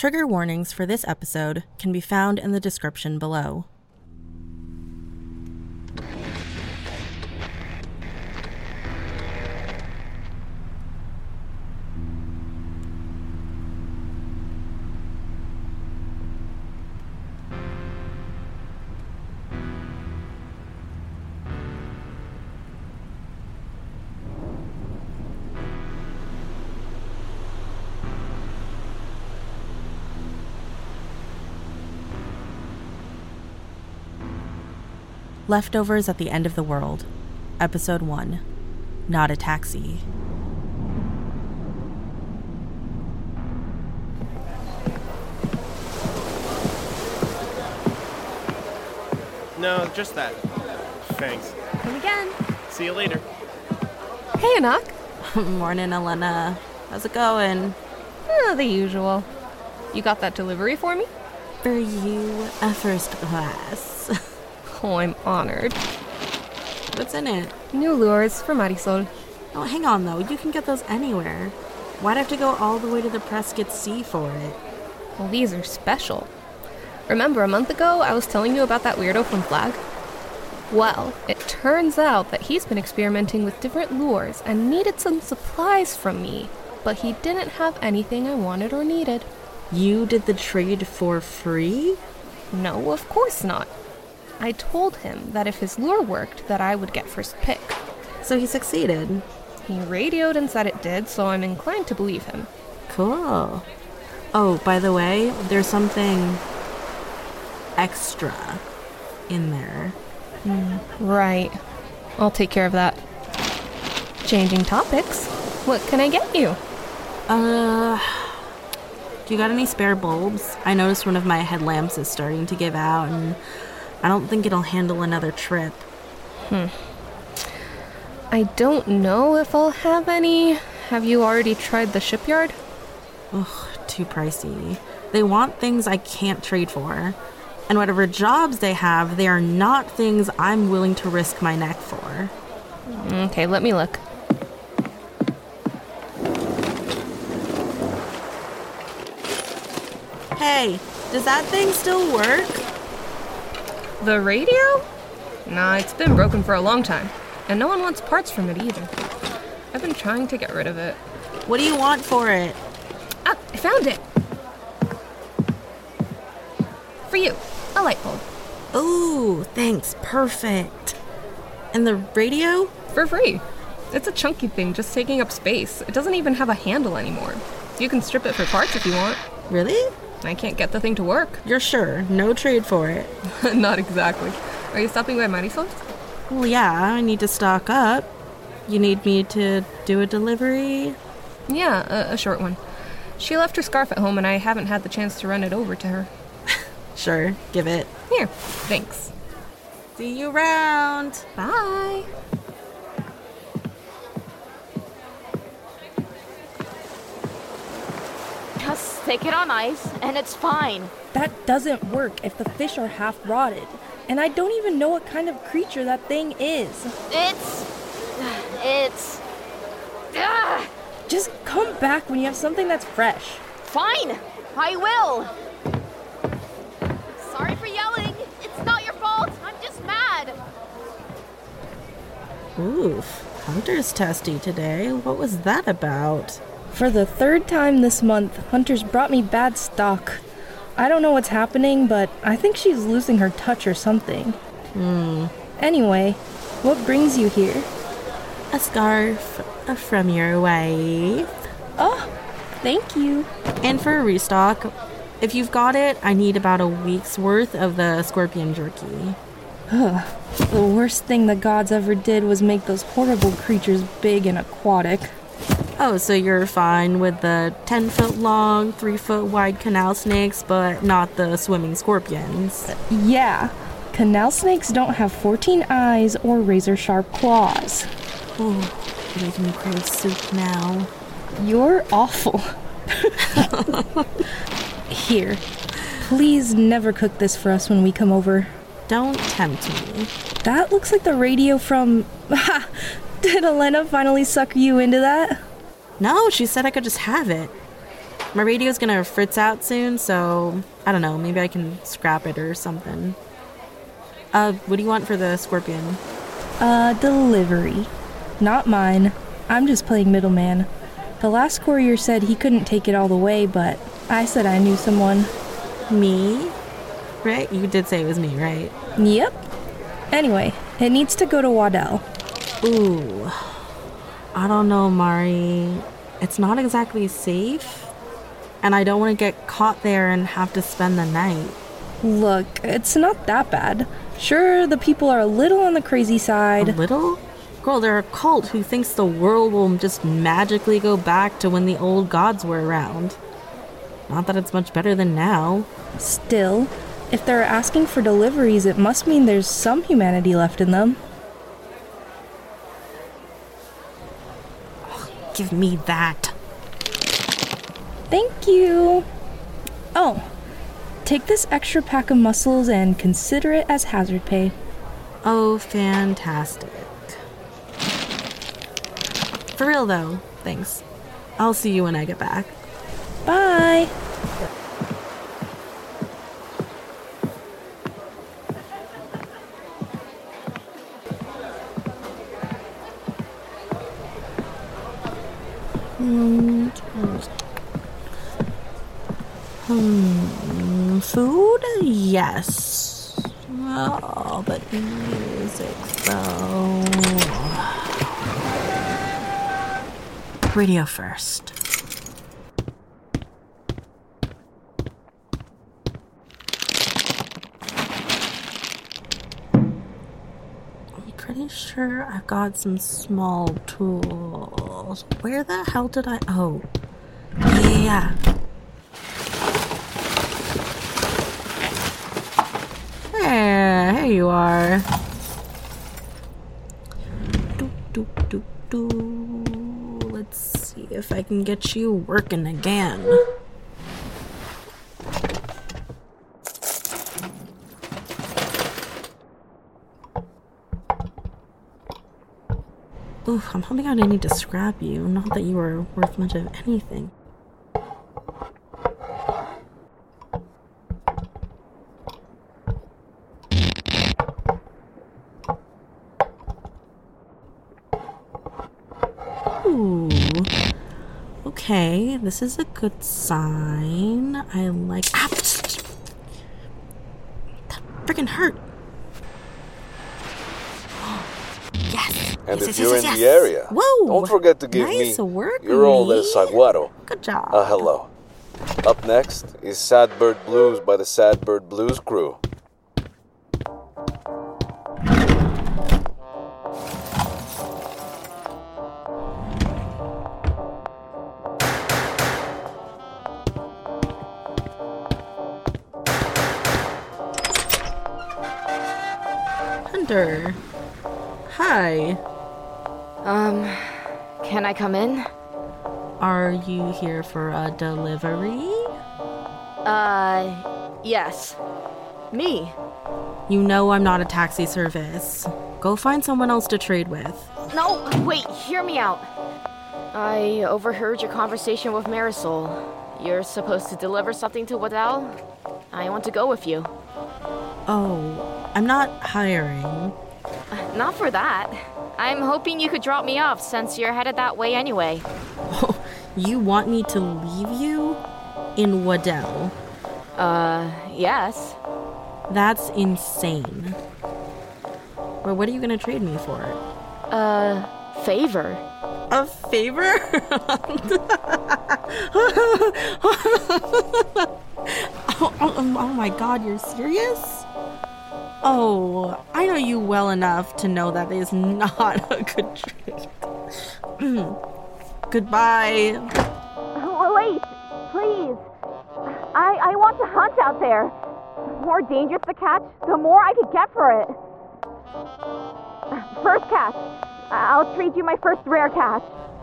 Trigger warnings for this episode can be found in the description below. Leftovers at the End of the World, Episode 1, Not a Taxi. No, just that. Thanks. Come again. See you later. Hey, Anak. Morning, Elena. How's it going? The usual. You got that delivery for me? For you, a first class. Oh, I'm honored. What's in it? New lures for Marisol. Oh, hang on, though. You can get those anywhere. Why'd I have to go all the way to the Prescott Sea for it? Well, these are special. Remember a month ago I was telling you about that weirdo from Flag? Well, it turns out that he's been experimenting with different lures and needed some supplies from me, but he didn't have anything I wanted or needed. You did the trade for free? No, of course not. I told him that if his lure worked, that I would get first pick. So he succeeded. He radioed and said it did, so I'm inclined to believe him. Cool. Oh, by the way, there's something extra in there. Right. I'll take care of that. Changing topics. What can I get you? Do you got any spare bulbs? I noticed one of my headlamps is starting to give out, and I don't think it'll handle another trip. I don't know if I'll have any. Have you already tried the shipyard? Ugh, too pricey. They want things I can't trade for. And whatever jobs they have, they are not things I'm willing to risk my neck for. Okay, let me look. Hey, does that thing still work? The radio? Nah, it's been broken for a long time. And no one wants parts from it either. I've been trying to get rid of it. What do you want for it? Ah, I found it! For you, a light bulb. Ooh, thanks, perfect. And the radio? For free. It's a chunky thing just taking up space. It doesn't even have a handle anymore. You can strip it for parts if you want. Really? I can't get the thing to work. You're sure? No trade for it? Not exactly. Are you stopping by Marisol's? Well, yeah, I need to stock up. You need me to do a delivery? Yeah, a short one. She left her scarf at home and I haven't had the chance to run it over to her. Sure, give it. Here, thanks. See you around. Bye. Just stick it on ice, and it's fine. That doesn't work if the fish are half rotted. And I don't even know what kind of creature that thing is. It's... Ugh. Just come back when you have something that's fresh. Fine, I will. Sorry for yelling. It's not your fault. I'm just mad. Oof, Hunter's testy today. What was that about? For the third time this month, Hunter's brought me bad stock. I don't know what's happening, but I think she's losing her touch or something. Anyway, what brings you here? A scarf from your wife. Oh, thank you. And for a restock, if you've got it, I need about a week's worth of the scorpion jerky. The worst thing the gods ever did was make those horrible creatures big and aquatic. Oh, so you're fine with the 10-foot long, 3-foot wide canal snakes, but not the swimming scorpions. Yeah, canal snakes don't have 14 eyes or razor-sharp claws. Ooh, you're making me crave soup now. You're awful. Here, please never cook this for us when we come over. Don't tempt me. That looks like the radio from... Did Elena finally sucker you into that? No, she said I could just have it. My radio's gonna fritz out soon, so I don't know, maybe I can scrap it or something. What do you want for the Scorpion? Delivery. Not mine. I'm just playing middleman. The last courier said he couldn't take it all the way, but I said I knew someone. Me? Right? You did say it was me, right? Yep. Anyway, it needs to go to Waddell. Ooh. I don't know, Mari. It's not exactly safe, and I don't want to get caught there and have to spend the night. Look, it's not that bad. Sure, the people are a little on the crazy side. A little? Girl, they're a cult who thinks the world will just magically go back to when the old gods were around. Not that it's much better than now. Still, if they're asking for deliveries, it must mean there's some humanity left in them. Give me that. Thank you. Oh, take this extra pack of mussels and consider it as hazard pay. Oh, fantastic. For real, though, thanks. I'll see you when I get back. Bye. Food? Yes. Oh, but music, though. Radio first. I'm pretty sure I've got some small tools. Where the hell did I... Oh. Yeah. Here you are. Let's see if I can get you working again. Oof, I'm hoping I didn't need to scrap you. Not that you were worth much of anything. Ooh. Okay, this is a good sign. I like... Ah, that freaking hurt. Yes. And yes, if yes, you're yes, in yes. the area, Whoa. don't forget to give Nice me work, your role me. as Saguaro Good job. a hello. Up next is Sad Bird Blues by the Sad Bird Blues Crew. Hunter. Hi. Can I come in? Are you here for a delivery? Yes. Me. You know I'm not a taxi service. Go find someone else to trade with. No, wait, hear me out. I overheard your conversation with Marisol. You're supposed to deliver something to Waddell? I want to go with you. Oh, I'm not hiring. Not for that. I'm hoping you could drop me off since you're headed that way anyway. You want me to leave you? In Waddell? Yes. That's insane. Well, what are you gonna trade me for? Favor. A favor? Oh my god, you're serious? Oh, I know you well enough to know that is not a good trade. Goodbye. Wait, please. I want to hunt out there. The more dangerous the catch, the more I could get for it. First catch. I'll trade you my first rare catch.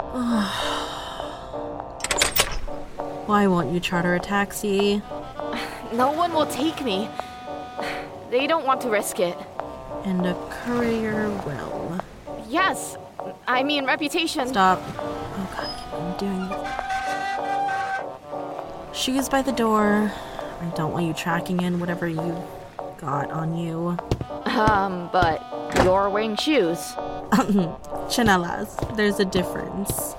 Why won't you charter a taxi? No one will take me. They don't want to risk it. And a courier will. Yes, I mean reputation. Stop. Oh god, I'm doing this. Shoes by the door. I don't want you tracking in whatever you got on you. But you're wearing shoes. Chanelas. There's a difference.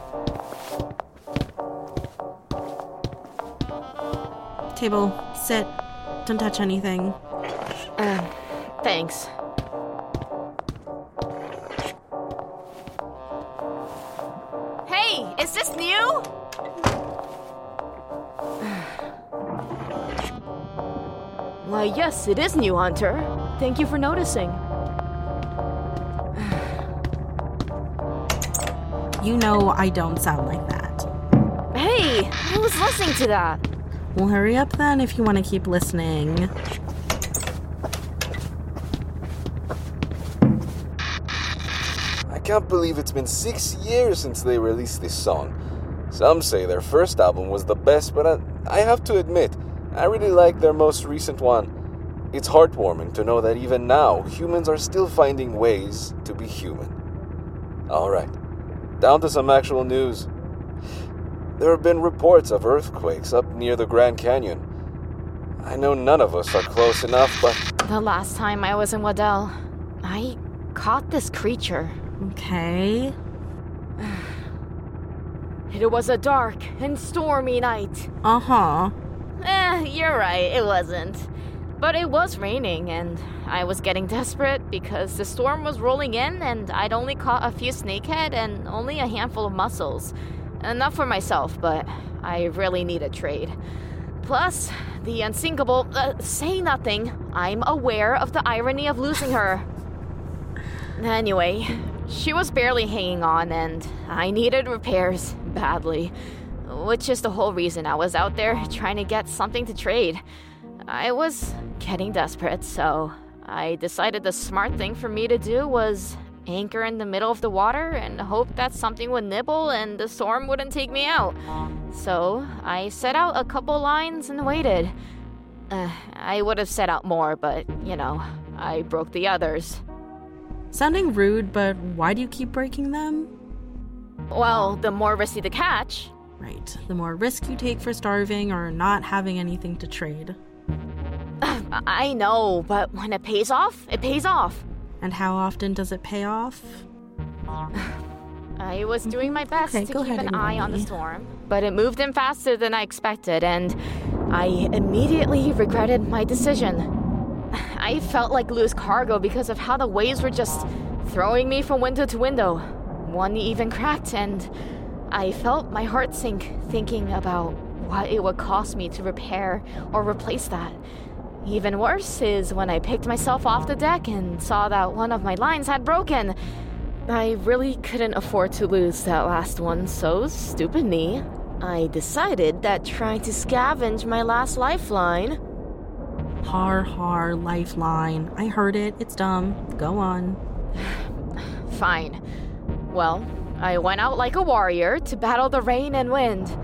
Table. Sit. Don't touch anything. Thanks. Hey, is this new? Why, yes, it is new, Hunter. Thank you for noticing. You know I don't sound like that. Hey, I was listening to that. Well, hurry up then if you want to keep listening. I can't believe it's been 6 years since they released this song. Some say their first album was the best, but I have to admit, I really like their most recent one. It's heartwarming to know that even now, humans are still finding ways to be human. Alright, down to some actual news. There have been reports of earthquakes up near the Grand Canyon. I know none of us are close enough, but... The last time I was in Waddell, I caught this creature. Okay. It was a dark and stormy night. Uh-huh. You're right, it wasn't. But it was raining, and I was getting desperate because the storm was rolling in, and I'd only caught a few snakehead and only a handful of mussels. Enough for myself, but I really need a trade. Plus, the unsinkable... say nothing. I'm aware of the irony of losing her. Anyway, she was barely hanging on, and I needed repairs badly. Which is the whole reason I was out there trying to get something to trade. I was getting desperate, so I decided the smart thing for me to do was anchor in the middle of the water and hope that something would nibble and the storm wouldn't take me out. So I set out a couple lines and waited. I would have set out more, but, I broke the others. Sounding rude, but why do you keep breaking them? Well, the more risky the catch. Right. The more risk you take for starving or not having anything to trade. I know, but when it pays off, it pays off. And how often does it pay off? I was doing my best to keep an eye on the me. storm, but it moved in faster than I expected, and I immediately regretted my decision. I felt like loose cargo because of how the waves were just throwing me from window to window. One even cracked, and I felt my heart sink thinking about what it would cost me to repair or replace that. Even worse is when I picked myself off the deck and saw that one of my lines had broken. I really couldn't afford to lose that last one, so stupid me. I decided that trying to scavenge my last lifeline... Har, lifeline. I heard it. It's dumb. Go on. Fine. Well, I went out like a warrior to battle the rain and wind.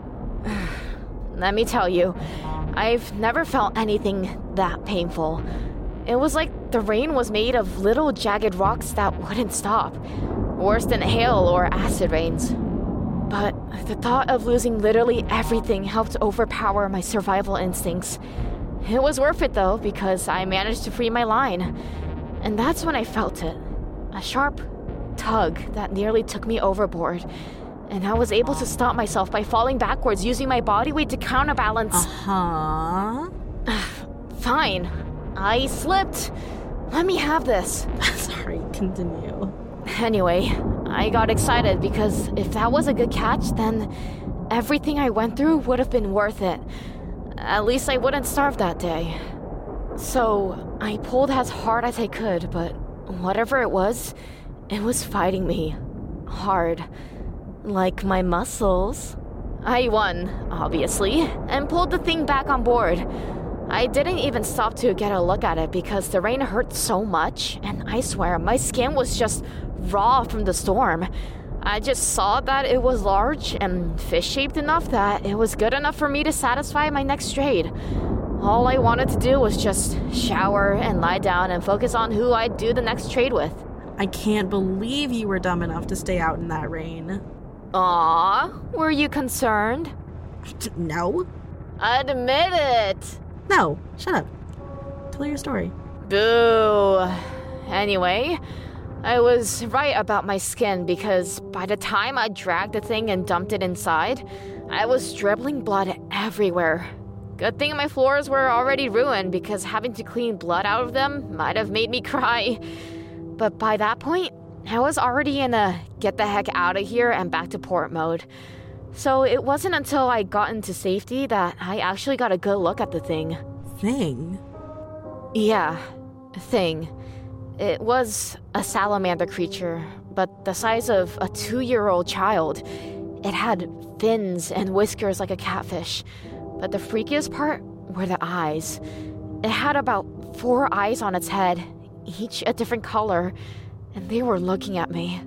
Let me tell you, I've never felt anything that painful. It was like the rain was made of little jagged rocks that wouldn't stop. Worse than hail or acid rains. But the thought of losing literally everything helped overpower my survival instincts. It was worth it though, because I managed to free my line. And that's when I felt it. A sharp tug that nearly took me overboard. And I was able to stop myself by falling backwards using my body weight to counterbalance. Uh-huh. Fine. I slipped. Let me have this. Sorry, continue. Anyway, I got excited because if that was a good catch, then everything I went through would have been worth it. At least I wouldn't starve that day. So I pulled as hard as I could, but whatever it was fighting me. Hard. Like my muscles. I won, obviously, and pulled the thing back on board. I didn't even stop to get a look at it because the rain hurt so much, and I swear my skin was just raw from the storm. I just saw that it was large and fish-shaped enough that it was good enough for me to satisfy my next trade. All I wanted to do was just shower and lie down and focus on who I'd do the next trade with. I can't believe you were dumb enough to stay out in that rain. Aww, were you concerned? No. Admit it! No, shut up. Tell your story. Boo. Anyway, I was right about my skin because by the time I dragged the thing and dumped it inside, I was dribbling blood everywhere. Good thing my floors were already ruined because having to clean blood out of them might have made me cry. But by that point, I was already in a get the heck out of here and back to port mode. So it wasn't until I got into safety that I actually got a good look at the thing. Thing? Yeah, thing. It was a salamander creature, but the size of a 2-year-old child. It had fins and whiskers like a catfish, but the freakiest part were the eyes. It had about 4 eyes on its head, each a different color, and they were looking at me.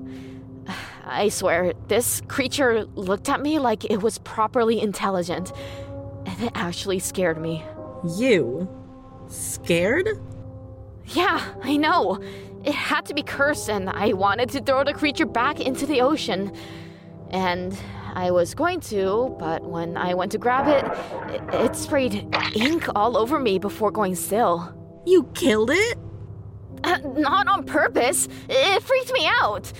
I swear, this creature looked at me like it was properly intelligent, and it actually scared me. You? Scared? Yeah, I know. It had to be cursed, and I wanted to throw the creature back into the ocean. And I was going to, but when I went to grab it sprayed ink all over me before going still. You killed it? Not on purpose. It freaked me out.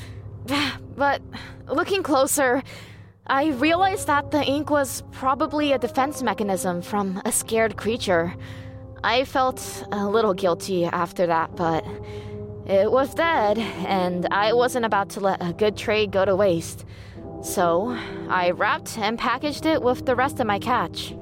But looking closer, I realized that the ink was probably a defense mechanism from a scared creature. I felt a little guilty after that, but it was dead, and I wasn't about to let a good trade go to waste. So I wrapped and packaged it with the rest of my catch.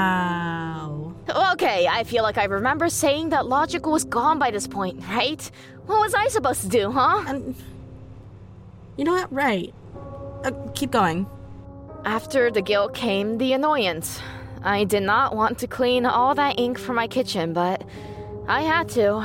Wow. Okay, I feel like I remember saying that logic was gone by this point, right? What was I supposed to do, huh? You know what? Right. Keep going. After the guilt came the annoyance. I did not want to clean all that ink from my kitchen, but I had to.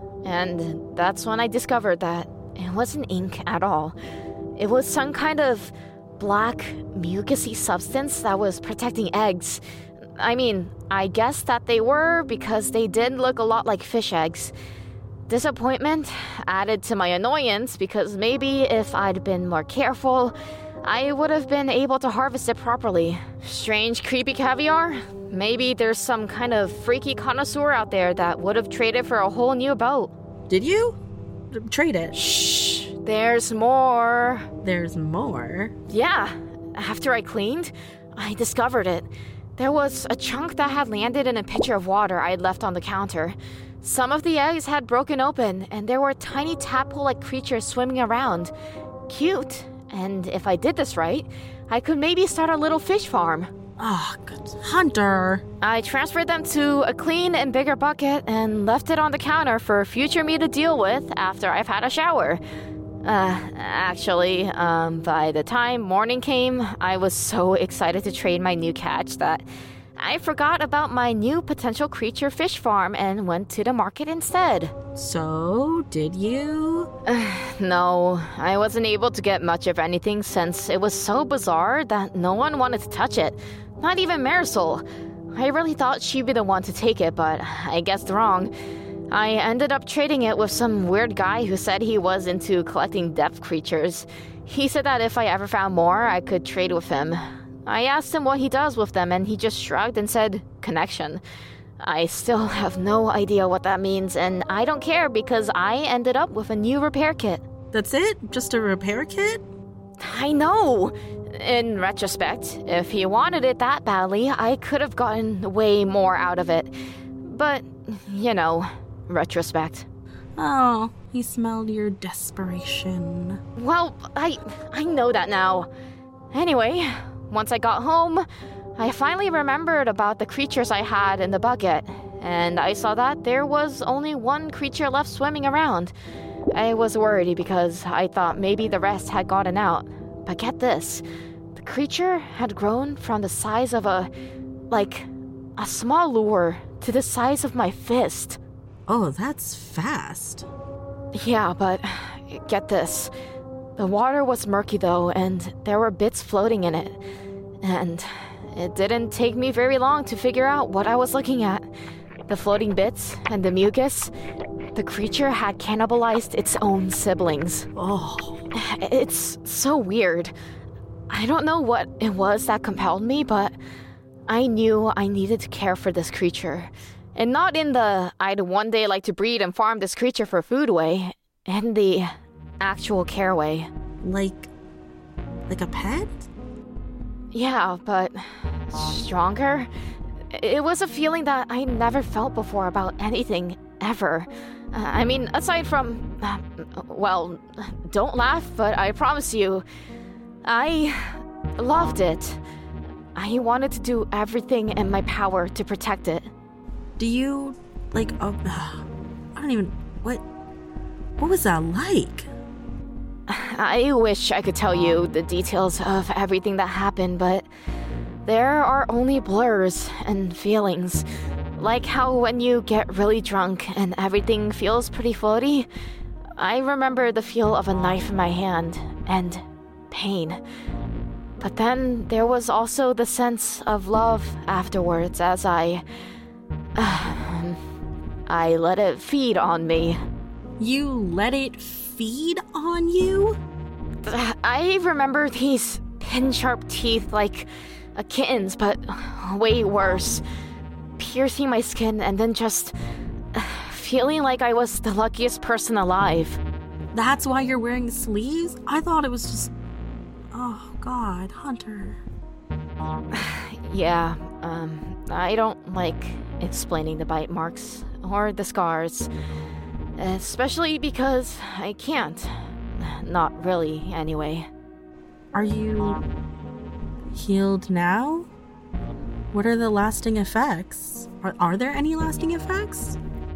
And that's when I discovered that it wasn't ink at all. It was some kind of black, mucusy substance that was protecting eggs. I mean, I guess that they were because they did look a lot like fish eggs. Disappointment added to my annoyance because maybe if I'd been more careful, I would have been able to harvest it properly. Strange, creepy caviar? Maybe there's some kind of freaky connoisseur out there that would have traded for a whole new boat. Did you? Trade it. Shh, there's more. There's more? Yeah, after I cleaned, I discovered it. There was a chunk that had landed in a pitcher of water I had left on the counter. Some of the eggs had broken open, and there were tiny tadpole-like creatures swimming around. Cute. And if I did this right, I could maybe start a little fish farm. Oh, good. Hunter. I transferred them to a clean and bigger bucket and left it on the counter for future me to deal with after I've had a shower. Actually, by the time morning came, I was so excited to trade my new catch that I forgot about my new potential creature fish farm and went to the market instead. So, did you? No, I wasn't able to get much of anything since it was so bizarre that no one wanted to touch it. Not even Marisol. I really thought she'd be the one to take it, but I guessed wrong. I ended up trading it with some weird guy who said he was into collecting depth creatures. He said that if I ever found more, I could trade with him. I asked him what he does with them, and he just shrugged and said, connection. I still have no idea what that means, and I don't care because I ended up with a new repair kit. That's it? Just a repair kit? I know! In retrospect, if he wanted it that badly, I could have gotten way more out of it. But, you know, retrospect. Oh, he smelled your desperation. Well, I know that now. Anyway, once I got home, I finally remembered about the creatures I had in the bucket, and I saw that there was only one creature left swimming around. I was worried because I thought maybe the rest had gotten out. But get this, the creature had grown from the size of a small lure to the size of my fist. Oh, that's fast. Yeah, but get this. The water was murky though, and there were bits floating in it. And it didn't take me very long to figure out what I was looking at. The floating bits and the mucus. The creature had cannibalized its own siblings. Oh. It's so weird. I don't know what it was that compelled me, but I knew I needed to care for this creature. And not in the I'd one day like to breed and farm this creature for food way, in the actual care way. Like a pet? Yeah, but stronger? It was a feeling that I never felt before about anything, ever. I mean, aside from... well, don't laugh, but I promise you, I loved it. I wanted to do everything in my power to protect it. Do you, I don't even... What was that like? I wish I could tell you the details of everything that happened, but there are only blurs and feelings. Like how when you get really drunk and everything feels pretty floaty. I remember the feel of a knife in my hand and pain. But then there was also the sense of love afterwards as I let it feed on me. You let it feed on you? I remember these pin-sharp teeth like a kitten's, but way worse. Piercing my skin and then just feeling like I was the luckiest person alive. That's why you're wearing sleeves? I thought it was just... Oh, God, Hunter. Yeah, I don't like explaining the bite marks or the scars. Especially because I can't. Not really, anyway. Are you healed now? What are the lasting effects? Are there any lasting effects?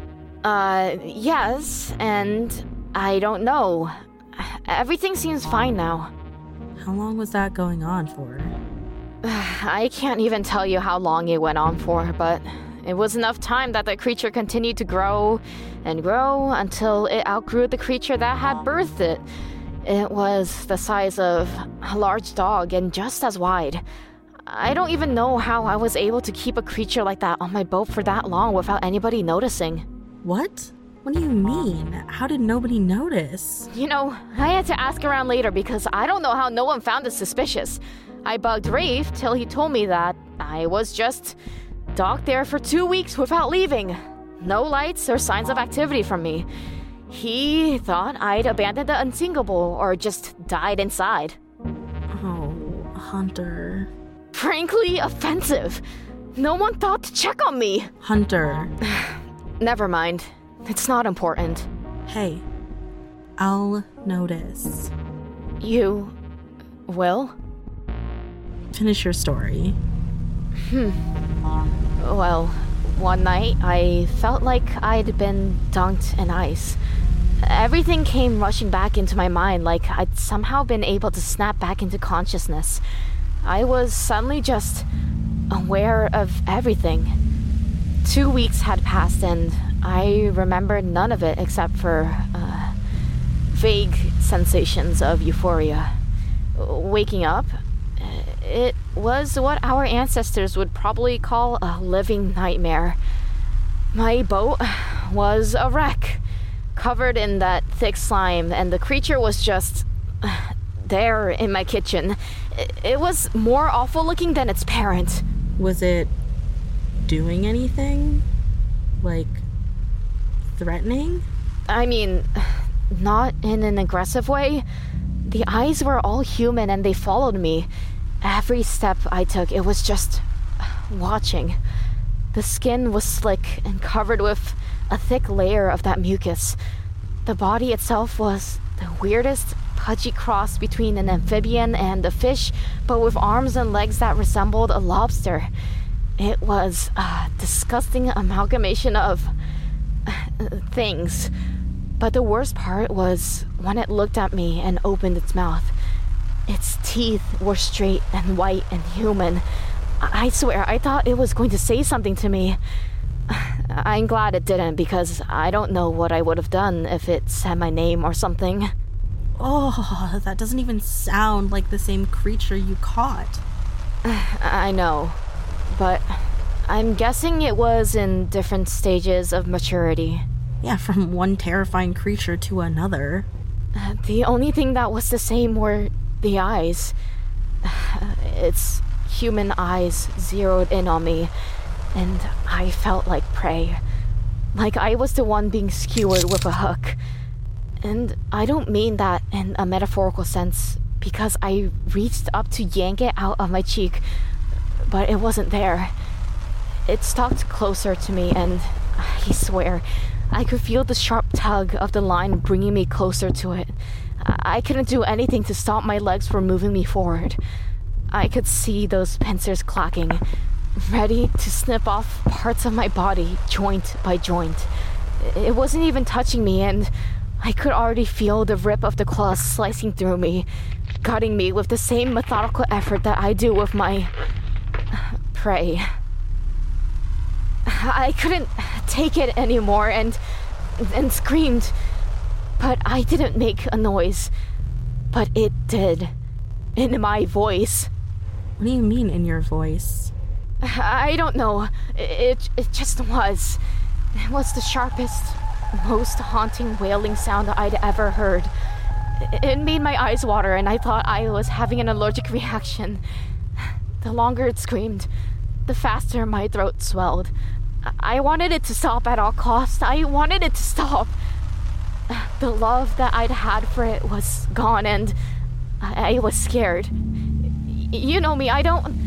Yes, and I don't know. Everything seems fine now. How long was that going on for? I can't even tell you how long it went on for, but it was enough time that the creature continued to grow and grow until it outgrew the creature that had birthed it. It was the size of a large dog and just as wide. I don't even know how I was able to keep a creature like that on my boat for that long without anybody noticing. What? What do you mean? How did nobody notice? You know, I had to ask around later because I don't know how no one found it suspicious. I bugged Rafe till he told me that I was just docked there for 2 weeks without leaving. No lights or signs of activity from me. He thought I'd abandoned the unsinkable or just died inside. Oh, Hunter. Frankly, offensive. No one thought to check on me. Hunter. Never mind. It's not important. Hey, I'll notice. You will? Finish your story. Well, one night I felt like I'd been dunked in ice. Everything came rushing back into my mind like I'd somehow been able to snap back into consciousness. I was suddenly just aware of everything. 2 weeks had passed and I remembered none of it except for vague sensations of euphoria. Waking up, it was what our ancestors would probably call a living nightmare. My boat was a wreck, covered in that thick slime, and the creature was just there in my kitchen. It was more awful looking than its parent. Was it doing anything? Like, threatening? I mean, not in an aggressive way. The eyes were all human and they followed me. Every step I took, it was just watching. The skin was slick and covered with a thick layer of that mucus. The body itself was the weirdest pudgy cross between an amphibian and a fish, but with arms and legs that resembled a lobster. It was a disgusting amalgamation of things. But the worst part was when it looked at me and opened its mouth. Its teeth were straight and white and human. I swear, I thought it was going to say something to me. I'm glad it didn't, because I don't know what I would have done if it said my name or something. Oh, that doesn't even sound like the same creature you caught. I know, but I'm guessing it was in different stages of maturity. Yeah, from one terrifying creature to another. The only thing that was the same were the eyes. Its human eyes zeroed in on me, and I felt like prey. Like I was the one being skewered with a hook. And I don't mean that in a metaphorical sense, because I reached up to yank it out of my cheek, but it wasn't there. It stalked closer to me, and I swear, I could feel the sharp tug of the line bringing me closer to it. I couldn't do anything to stop my legs from moving me forward. I could see those pincers clacking, ready to snip off parts of my body, joint by joint. It wasn't even touching me, and I could already feel the rip of the claws slicing through me, gutting me with the same methodical effort that I do with my prey. I couldn't take it anymore and screamed, but I didn't make a noise. But it did. In my voice. What do you mean in your voice? I don't know. It just was. It was the sharpest, most haunting wailing sound I'd ever heard. It made my eyes water, and I thought I was having an allergic reaction. The longer it screamed, the faster my throat swelled. I wanted it to stop at all costs. I wanted it to stop. The love that I'd had for it was gone, and I was scared. You know me, I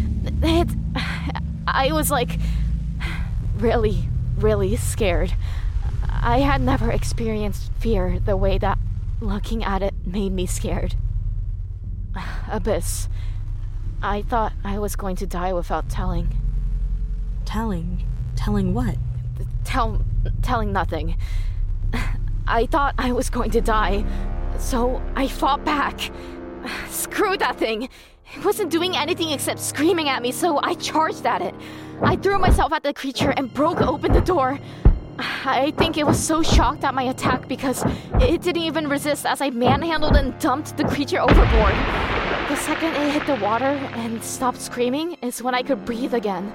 was like really, really scared. I had never experienced fear the way that looking at it made me scared. Abyss. I thought I was going to die without telling. Telling? Telling what? Telling nothing. I thought I was going to die, so I fought back. Screw that thing. It wasn't doing anything except screaming at me, so I charged at it. I threw myself at the creature and broke open the door. I think it was so shocked at my attack because it didn't even resist as I manhandled and dumped the creature overboard. The second it hit the water and stopped screaming is when I could breathe again.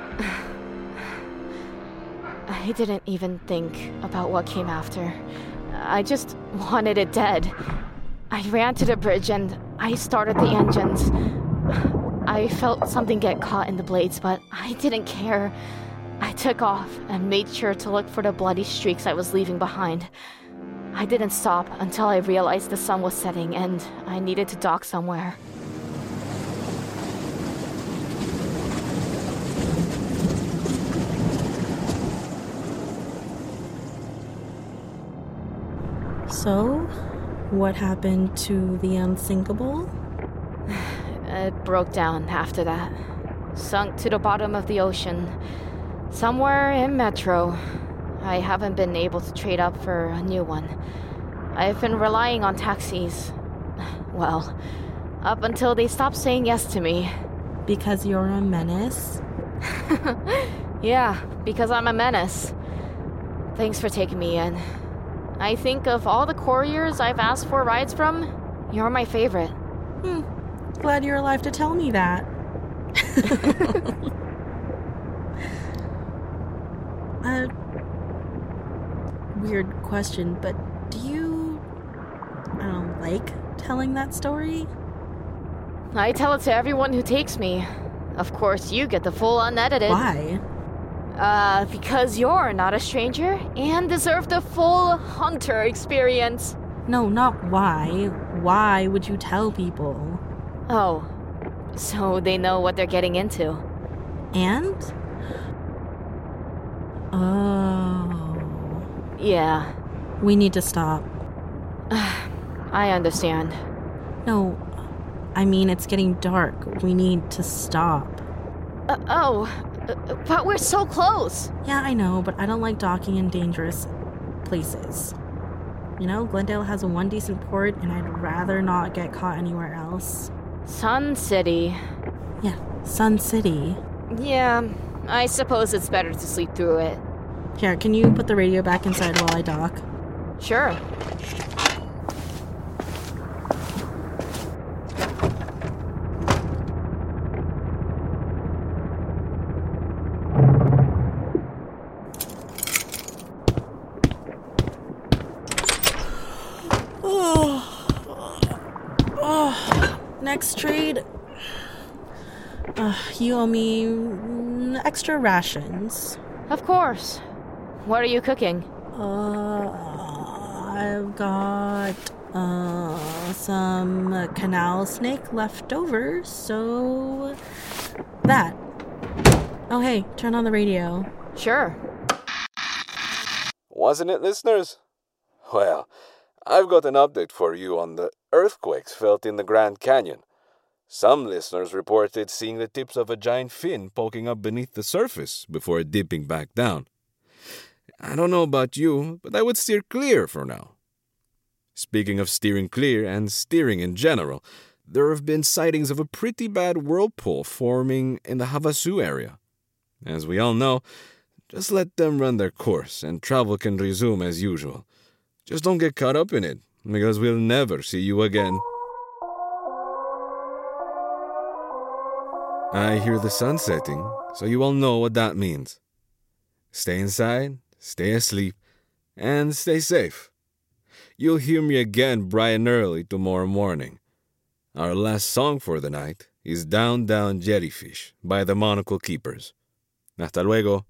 I didn't even think about what came after. I just wanted it dead. I ran to the bridge and I started the engines. I felt something get caught in the blades, but I didn't care. I took off and made sure to look for the bloody streaks I was leaving behind. I didn't stop until I realized the sun was setting and I needed to dock somewhere. So, what happened to the unsinkable? It broke down after that. Sunk to the bottom of the ocean. Somewhere in Metro. I haven't been able to trade up for a new one. I've been relying on taxis. Well, up until they stopped saying yes to me. Because you're a menace? Yeah, because I'm a menace. Thanks for taking me in. I think of all the couriers I've asked for rides from, you're my favorite. Glad you're alive to tell me that. Weird question, but do you, like telling that story? I tell it to everyone who takes me. Of course, you get the full unedited. Why? Because you're not a stranger and deserve the full hunter experience. No, not why. Why would you tell people? Oh, so they know what they're getting into. And? Oh. Yeah. We need to stop. I understand. No, I mean it's getting dark. We need to stop. But we're so close. Yeah, I know, but I don't like docking in dangerous places. You know, Glendale has one decent port, and I'd rather not get caught anywhere else. Sun City. Yeah, Sun City. Yeah, I suppose it's better to sleep through it. Here, can you put the radio back inside while I dock? Sure. Next trade. You owe me extra rations. Of course. What are you cooking? I've got some canal snake left over, so that. Oh, hey, turn on the radio. Sure. Wasn't it, listeners? Well, I've got an update for you on the earthquakes felt in the Grand Canyon. Some listeners reported seeing the tips of a giant fin poking up beneath the surface before dipping back down. I don't know about you, but I would steer clear for now. Speaking of steering clear and steering in general, there have been sightings of a pretty bad whirlpool forming in the Havasu area. As we all know, just let them run their course and travel can resume as usual. Just don't get caught up in it, because we'll never see you again. I hear the sun setting, so you all know what that means. Stay inside, stay asleep, and stay safe. You'll hear me again bright and early tomorrow morning. Our last song for the night is Down, Down, Jellyfish by the Monocle Keepers. Hasta luego.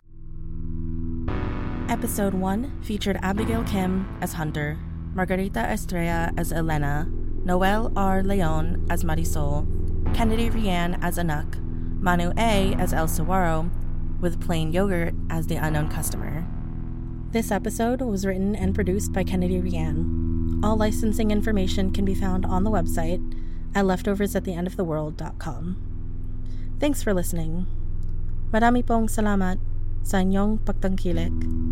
Episode 1 featured Abigail Kim as Hunter, Margarita Estrella as Elena, Noel R. Leon as Marisol, Kennedy Rianne as Anak, Manu A. as El Saguaro, with Plain Yogurt as the unknown customer. This episode was written and produced by Kennedy Rianne. All licensing information can be found on the website at leftoversattheendoftheworld.com. Thanks for listening. Marami pong salamat sa inyong pagtangkilik.